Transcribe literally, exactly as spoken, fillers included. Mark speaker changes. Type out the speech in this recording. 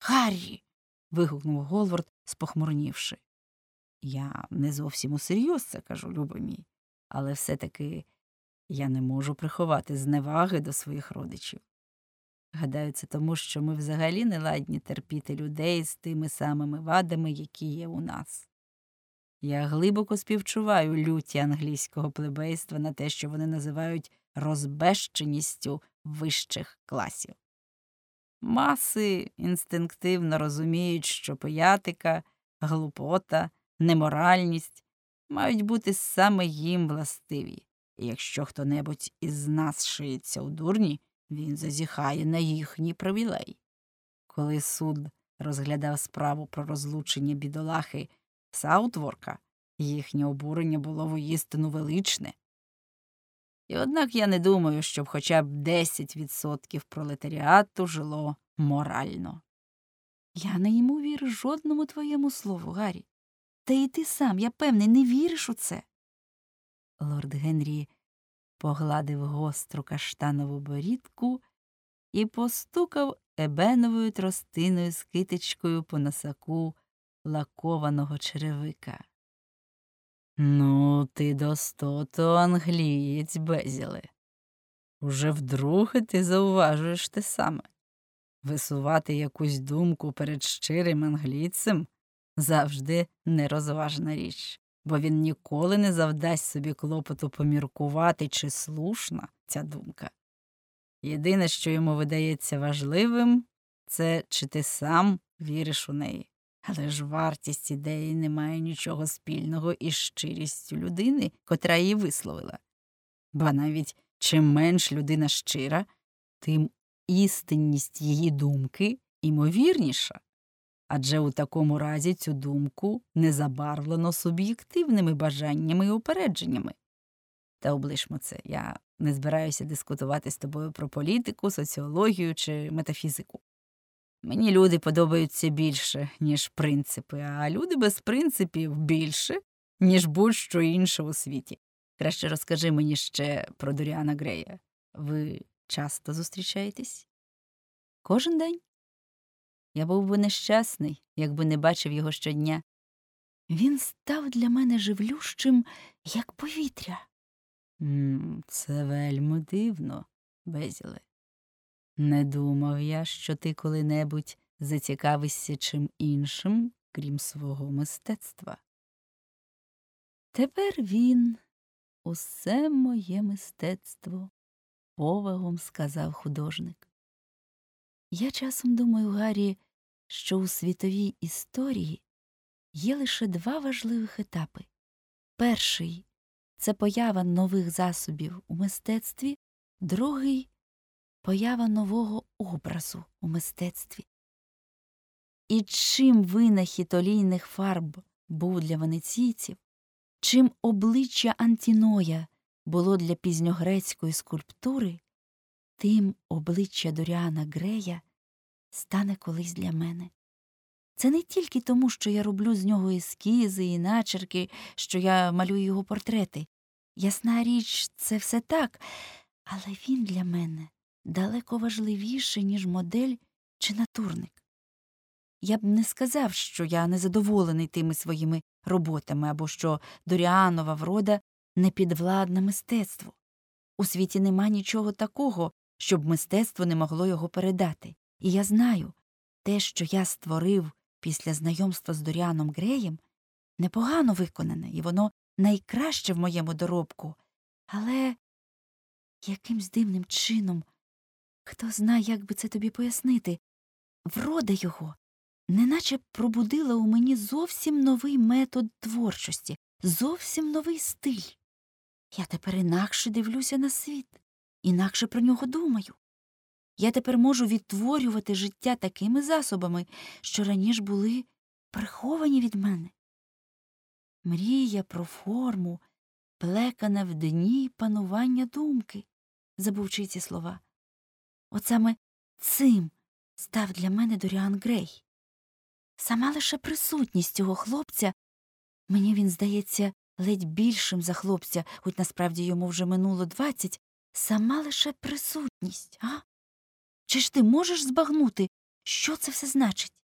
Speaker 1: Гаррі!» – вигукнув Голвард, спохмурнівши. «Я не зовсім усерйоз це кажу, любий мій, але все-таки я не можу приховати зневаги до своїх родичів. Гадаю, це тому, що ми взагалі не ладні терпіти людей з тими самими вадами, які є у нас. Я глибоко співчуваю люті англійського плебейства на те, що вони називають розбещеністю вищих класів. Маси інстинктивно розуміють, що пиятика, глупота, неморальність мають бути саме їм властиві, і якщо хто-небудь із нас шиється у дурні, він зазіхає на їхній привілей. Коли суд розглядав справу про розлучення бідолахи Саутворка, їхнє обурення було воістину величне. І однак я не думаю, щоб хоча б десять відсотків пролетаріату жило морально. Я не йому вірю жодному твоєму слову, Гаррі. Та і ти сам, я певний, не віриш у це. Лорд Генрі погладив гостру каштанову борідку і постукав ебеновою тростиною з китичкою по носаку лакованого черевика. «Ну, ти достото англієць, Безіле. Уже вдруге ти зауважуєш те саме. Висувати якусь думку перед щирим англійцем завжди нерозважна річ, бо він ніколи не завдасть собі клопоту поміркувати, чи слушна ця думка. Єдине, що йому видається важливим, це чи ти сам віриш у неї. Але ж вартість ідеї не має нічого спільного із щирістю людини, котра її висловила. Ба навіть чим менш людина щира, тим істинність її думки імовірніша. Адже у такому разі цю думку не забарвлено суб'єктивними бажаннями і упередженнями. Та облишмо це, я не збираюся дискутувати з тобою про політику, соціологію чи метафізику. Мені люди подобаються більше, ніж принципи, а люди без принципів більше, ніж будь-що інше у світі. Краще розкажи мені ще про Доріана Грея. Ви часто зустрічаєтесь? Кожен день. Я був би нещасний, якби не бачив його щодня. Він став для мене живлющим, як повітря. М, це вельми дивно, Безіле. Не думав я, що ти коли-небудь зацікавишся чим іншим, крім свого мистецтва. Тепер він — усе моє мистецтво, — повагом сказав художник. Я часом думаю, Гаррі, що у світовій історії є лише два важливих етапи. Перший — це поява нових засобів у мистецтві, другий — поява нового образу у мистецтві. І чим винахід олійних фарб був для венеційців, чим обличчя Антіноя було для пізньогрецької скульптури, тим обличчя Доріана Грея стане колись для мене. Це не тільки тому, що я роблю з нього ескізи і начерки, що я малюю його портрети. Ясна річ, це все так, але він для мене далеко важливіший, ніж модель чи натурник. Я б не сказав, що я незадоволений тими своїми роботами, або що Доріанова врода не підвладна мистецтву. У світі нема нічого такого, щоб мистецтво не могло його передати. І я знаю, те, що я створив після знайомства з Доріаном Греєм, непогано виконане, і воно найкраще в моєму доробку. Але якимсь дивним чином, хто знає, як би це тобі пояснити, врода його неначе пробудила у мені зовсім новий метод творчості, зовсім новий стиль. Я тепер інакше дивлюся на світ, інакше про нього думаю. Я тепер можу відтворювати життя такими засобами, що раніше були приховані від мене. Мрія про форму, плекана в дні панування думки, забувши ці слова. От саме цим став для мене Доріан Грей. Сама лише присутність цього хлопця, мені він здається ледь більшим за хлопця, хоч насправді йому вже минуло двадцять, сама лише присутність, а? Чи ж ти можеш збагнути,
Speaker 2: Що це все значить?